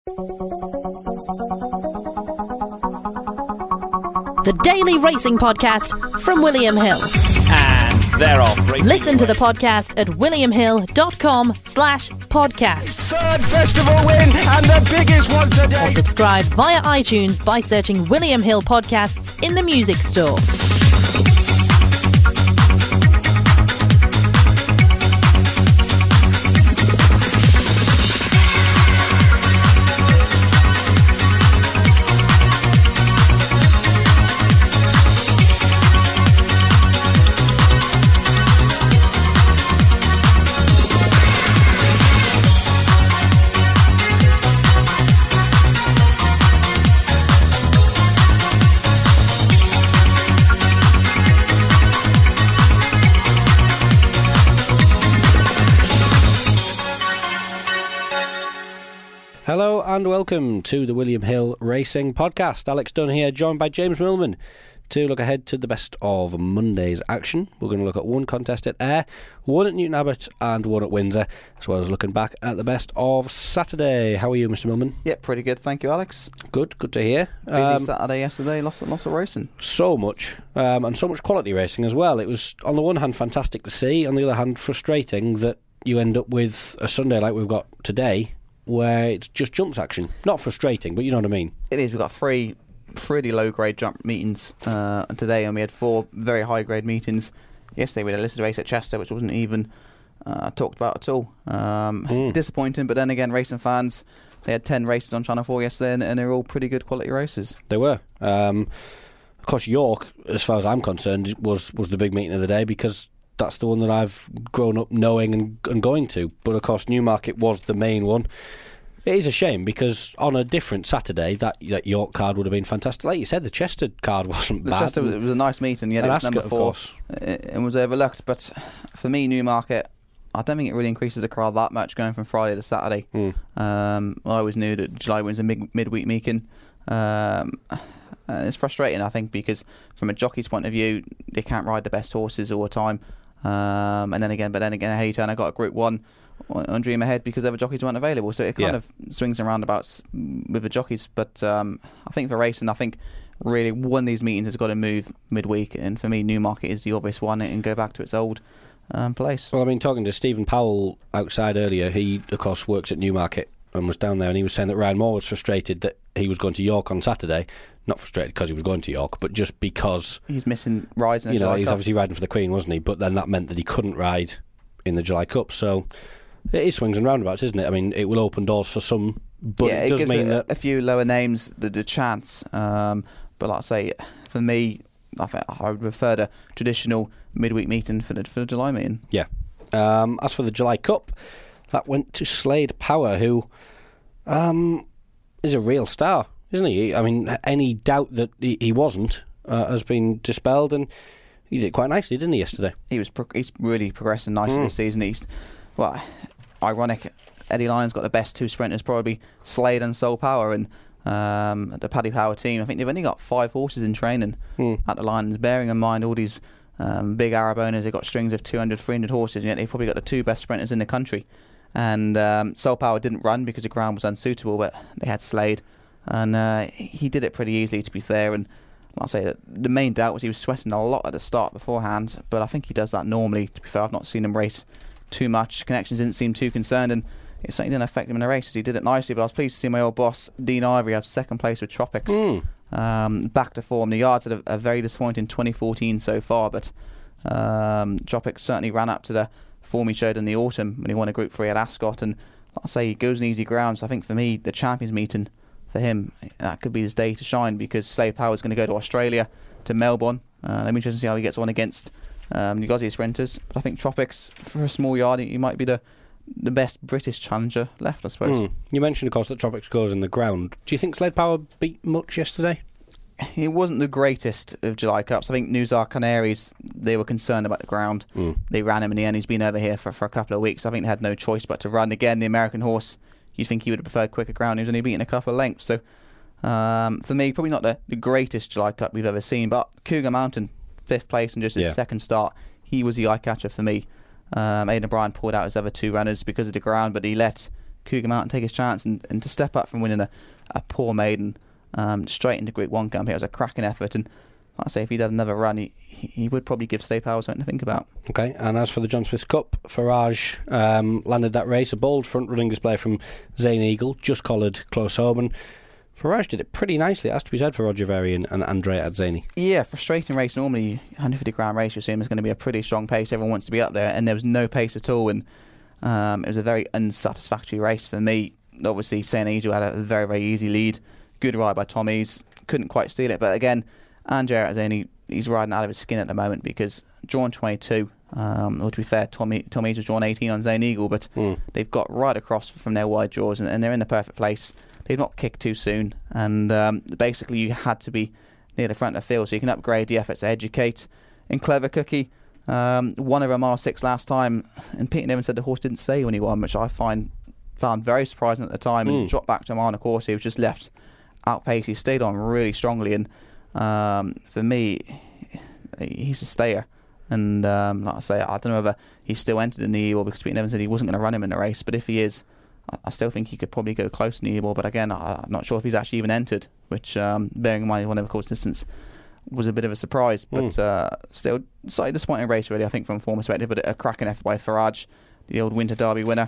The Daily Racing Podcast from William Hill. And they're off. Listen to the podcast at williamhill.com/podcast. Third festival win and the biggest one today. Or subscribe via iTunes by searching William Hill Podcasts in the music store. Hello and welcome to the William Hill Racing Podcast. Alex Dunn here, joined by James Millman, to look ahead to the best of Monday's action. We're going to look at one contest at Ayr, one at Newton Abbot and one at Windsor, as well as looking back at the best of Saturday. How are you, Mr. Millman? Yeah, pretty good, thank you, Alex. Good to hear. Busy Saturday yesterday, lots of racing. So much, and so much quality racing as well. It was, on the one hand, fantastic to see, on the other hand, frustrating that you end up with a Sunday like we've got today, where it's just jumps action. Not frustrating, but you know what I mean. It is. We've got 3 pretty low-grade jump meetings today, and we had 4 very high-grade meetings. Yesterday we had a listed race at Chester, which wasn't even talked about at all. Disappointing, but then again, racing fans, they had 10 races on Channel 4 yesterday, and they were all pretty good quality races. They were. Of course, York, as far as I'm concerned, was the big meeting of the day, because that's the one that I've grown up knowing and going to. But of course, Newmarket was the main one. It is a shame, because on a different Saturday, that York card would have been fantastic. Like you said, the Chester card wasn't bad. Chester, it was a nice meeting. Yeah, it was number 4 and was overlooked. But for me, Newmarket, I don't think it really increases the crowd that much going from Friday to Saturday. I always knew that July wins a midweek meeting. It's frustrating, I think, because from a jockey's point of view, they can't ride the best horses all the time. But then again, Hayturn, I got a Group 1 on Dream Ahead because other jockeys weren't available. So it kind of swings and roundabouts with the jockeys. But I think for racing, I think really one of these meetings has got to move midweek. And for me, Newmarket is the obvious one and go back to its old place. Well, I mean, talking to Stephen Powell outside earlier, he, of course, works at Newmarket and was down there, and he was saying that Ryan Moore was frustrated that he was going to York on Saturday. Not frustrated because he was going to York, but just because he's missing rides in the July Cup. He's obviously riding for the Queen, wasn't he? But then that meant that he couldn't ride in the July Cup. So it is swings and roundabouts, isn't it? I mean, it will open doors for some, but it does gives mean that a few lower names the chance. But like I say, for me, I would prefer the traditional midweek meeting for the July meeting. Yeah. As for the July Cup, that went to Slade Power, who is a real star, isn't he? I mean, any doubt that he wasn't has been dispelled, and he did quite nicely, didn't he, yesterday? He's really progressing nicely this season. Ironic, Eddie Lyon's got the best 2 sprinters, probably Slade and Soul Power, and the Paddy Power team. I think they've only got 5 horses in training at the Lions, bearing in mind all these big Arab owners. They've got strings of 200, 300 horses, and yet they've probably got the 2 best sprinters in the country. And Soul Power didn't run because the ground was unsuitable, but they had Slade, and he did it pretty easily, to be fair. And like I say, the main doubt was he was sweating a lot at the start beforehand, but I think he does that normally, to be fair. I've not seen him race too much. Connections didn't seem too concerned, and it certainly didn't affect him in the races. He did it nicely, but I was pleased to see my old boss Dean Ivory have 2nd place with Tropics. Back to form. The yards had a very disappointing 2014 so far, but Tropics certainly ran up to the form he showed in the autumn when he won a Group 3 at Ascot, and like I say, he goes on easy ground. So I think for me, the Champions meeting for him, that could be his day to shine, because Slade Power is going to go to Australia, to Melbourne. Let me just see how he gets on against Ngozi sprinters. But I think Tropics, for a small yard, he might be the best British challenger left, I suppose. You mentioned, of course, that Tropics goes in the ground. Do you think Slade Power beat much yesterday? He wasn't the greatest of July Cups. I think Nuzar Canaries, they were concerned about the ground. They ran him in the end. He's been over here for a couple of weeks. I think they had no choice but to run. Again, the American horse, you'd think he would have preferred quicker ground. He was only beaten a couple of lengths. So for me, probably not the greatest July Cup we've ever seen, but Cougar Mountain, 5th place in just his second start, he was the eye-catcher for me. Aidan O'Brien pulled out his other 2 runners because of the ground, but he let Cougar him out and take his chance, and to step up from winning a poor maiden straight into Group 1 campaign. It was a cracking effort, and like I say, if he'd had another run, he would probably give Stay Power something to think about. Okay, and as for the John Smith Cup, Farage landed that race. A bold front-running display from Zane Eagle, just collared close home, and Farage did it pretty nicely, it has to be said, for Roger Verry and Andrea Azzani. Yeah, frustrating race. Normally, 150 grand race, you see him, is going to be a pretty strong pace. Everyone wants to be up there, and there was no pace at all, and it was a very unsatisfactory race for me. Obviously, Zane Eagle had a very, very easy lead. Good ride by Tommy's. Couldn't quite steal it, but again, Andrea Azzani, he's riding out of his skin at the moment because drawn 22, or to be fair, Tommy's was drawn 18 on Zane Eagle, but they've got right across from their wide draws, and they're in the perfect place. They've not kicked too soon, and basically you had to be near the front of the field, so you can upgrade the efforts to educate. In Clever Cookie, won over mile 6 last time, and Peter Niven said the horse didn't stay when he won, which I found very surprising at the time, and dropped back to him on a course. He was just left outpaced. He stayed on really strongly, and for me, he's a stayer. And like I say, I don't know whether he's still entered in the Ebor, because Peter Niven said he wasn't going to run him in the race, but if he is, I still think he could probably go close in the Ebor, but again, I'm not sure if he's actually even entered, which, bearing in mind one of the course distance, was a bit of a surprise, but still slightly disappointing race really, I think, from form perspective, but a cracking effort by Farage, the old Winter Derby winner.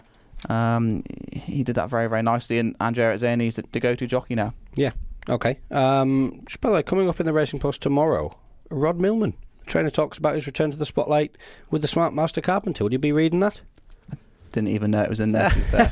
He did that very, very nicely, and Andrea Azzani is the go-to jockey now. Yeah, okay. Just by the way, coming up in the Racing Post tomorrow, Rod Millman. The trainer talks about his return to the spotlight with the Smart Master Carpenter. Would you be reading that? Didn't even know it was in there.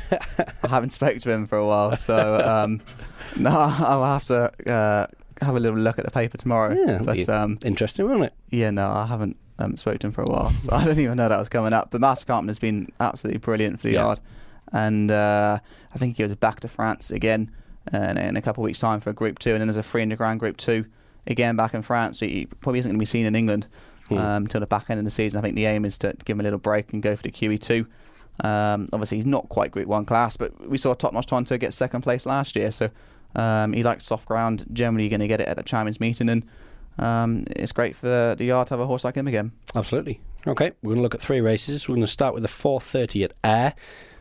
I haven't spoken to him for a while, so no, I'll have to have a little look at the paper tomorrow. Yeah, but interesting, won't it? Yeah, no, I haven't spoken to him for a while, so I didn't even know that was coming up. But Master Carpenter's been absolutely brilliant for the yard, and I think he goes back to France again in a couple of weeks' time for a Group 2, and then there's a 300 grand Group 2 again back in France. So he probably isn't going to be seen in England until the back end of the season. I think the aim is to give him a little break and go for the QE2. Obviously he's not quite Group 1 class, but we saw Top Notch Tonto get second place last year, so he likes soft ground. Generally you're going to get it at the Champions meeting, and it's great for the yard to have a horse like him again. Absolutely. Okay, we're going to look at 3 races. We're going to start with the 4:30 at Ayr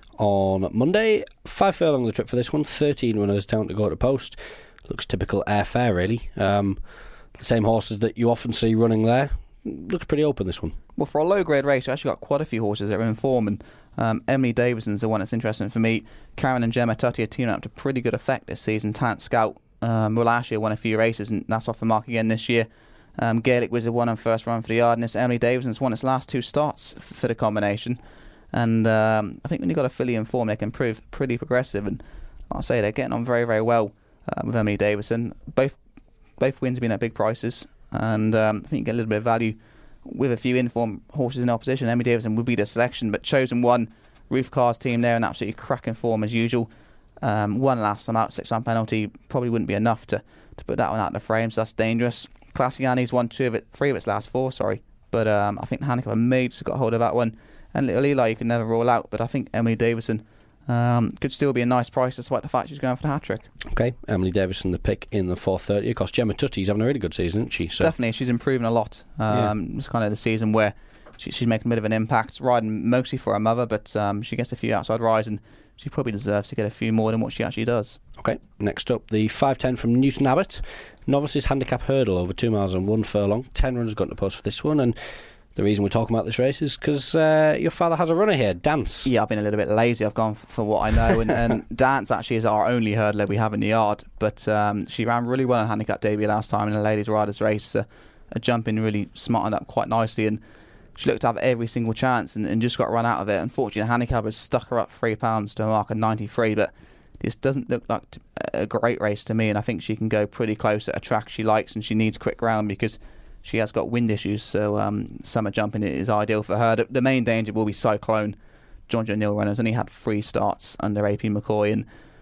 on Monday. 5 furlong the trip for this one, 13 runners down to go to post. Looks typical Ayr fare really. The same horses that you often see running there. Looks pretty open, this one. Well, for a low grade race, you actually got quite a few horses that are in form, and Emily Davidson's the one that's interesting for me. Karen and Gemma Tutti are teaming up to pretty good effect this season. Tant Scout, last year won a few races, and that's off the mark again this year. Gaelic Wizard won on first run for the yard, and this Emily Davidson's won its last 2 starts for the combination. And I think when you've got a filly in form, they can prove pretty progressive, and I'll say they're getting on very, very well with Emily Davidson. Both wins have been at big prices, and I think you get a little bit of value with a few in-form horses in opposition. Emily Davidson would be the selection, but Chosen One, Ruth Carr's team there, in absolutely cracking form as usual. Won last time out, 6-round penalty, probably wouldn't be enough to put that one out of the frame, so that's dangerous. Classiani's won 3 of its last 4, but I think the handicap may just got hold of that one. And Little Eli you can never rule out, but I think Emily Davidson could still be a nice price despite the fact she's going for the hat-trick. Okay, Emily Davison the pick in the 4:30. Of course, Gemma Tutti's having a really good season, isn't she? So definitely, she's improving a lot. It's kind of the season where she's making a bit of an impact, riding mostly for her mother, but she gets a few outside rides, and she probably deserves to get a few more than what she actually does. Okay, next up, the 5:10 from Newton Abbott. Novices handicap hurdle over 2 miles and 1 furlong. 10 runners gone to post for this one, and the reason we're talking about this race is because your father has a runner here, Dance. Yeah, I've been a little bit lazy. I've gone for what I know, and Dance actually is our only hurdler we have in the yard, but she ran really well in handicap debut last time in the ladies riders race. A jumping really smartened up quite nicely, and she looked to have every single chance and just got run out of it. Unfortunately, the handicap has stuck her up £3 to a mark of 93, but this doesn't look like a great race to me, and I think she can go pretty close at a track she likes, and she needs quick ground because she has got wind issues, so summer jumping is ideal for her. The main danger will be Cyclone. John Joe Neal runners only had 3 starts under AP McCoy,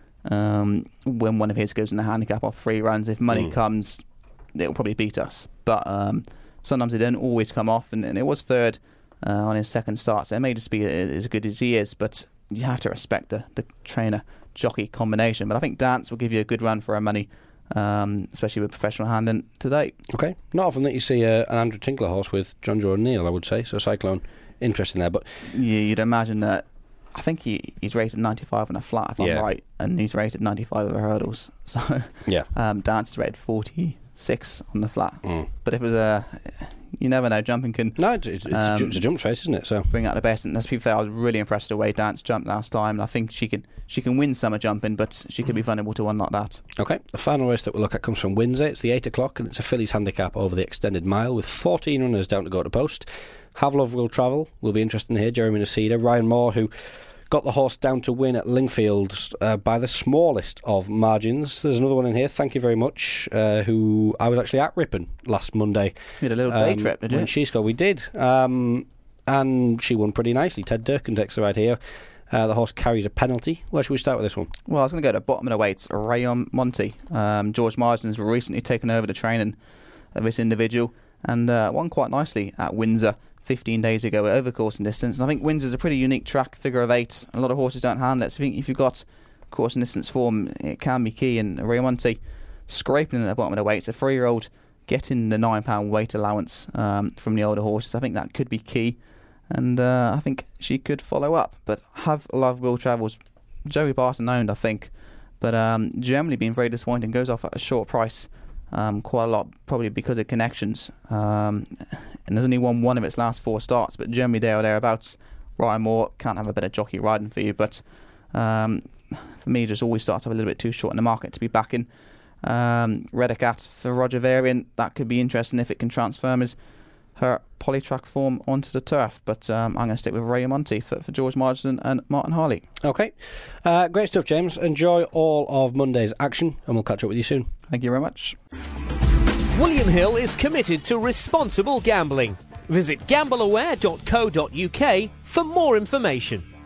and when one of his goes in the handicap off 3 runs, if money comes, it'll probably beat us. But sometimes they don't always come off, and it was 3rd on his 2nd start, so it may just be as good as he is, but you have to respect the trainer-jockey combination. But I think Dance will give you a good run for her money, especially with professional handling to date. Okay, not often that you see an Andrew Tinkler horse with John Joe O'Neill, I would say, so Cyclone interesting there. But yeah, you'd imagine that I think he's rated 95 on a flat, if Yeah. I'm right, and he's rated 95 over hurdles. So Yeah. Dance is rated 46 on the flat. But if it was you never know, jumping can No, it's a jump race, isn't it? So bring out the best. And to be fair, I was really impressed with the way Dance jumped last time. And I think she can win summer jumping, but she could be vulnerable to one like that. okay, the final race that we'll look at comes from Windsor. It's the 8 o'clock, and it's a fillies handicap over the extended mile with 14 runners down to go to post. Have Love Will Travel will be interesting here. Jeremy Nacida, Ryan Moore, who got the horse down to win at Lingfield by the smallest of margins. There's another one in here, thank you very much, who I was actually at Ripon last Monday. You had a little day trip, did you? When she scored, we did. And she won pretty nicely. Ted Durkin takes the ride here. The horse carries a penalty. Where should we start with this one? Well, I was going to go to the bottom of the weights, Rayon Monty. George Marsden's recently taken over the training of this individual and won quite nicely at Windsor 15 days ago at over course and distance. And I think Windsor's a pretty unique track, figure of 8. A lot of horses don't handle it. So I think if you've got course and distance form, it can be key. And Rayon Monty scraping at the bottom of the weights. A 3-year-old getting the £9 weight allowance from the older horses. I think that could be key. And I think she could follow up. But Have Love Will Travel's Joey Barton owned, I think. But generally been very disappointing. Goes off at a short price quite a lot, probably because of connections. And there's only won one of its last 4 starts. But generally there or thereabouts. Ryan Moore can't have a bit of jockey riding for you. But for me, just always starts up a little bit too short in the market to be backing. Redicat for Roger Varian. That could be interesting if it can transform her polytrack form onto the turf, but I'm going to stick with Rayon Monty for George Marsden and Martin Harley. Okay, great stuff, James. Enjoy all of Monday's action, and we'll catch up with you soon. Thank you very much. William Hill is committed to responsible gambling. Visit gambleaware.co.uk for more information.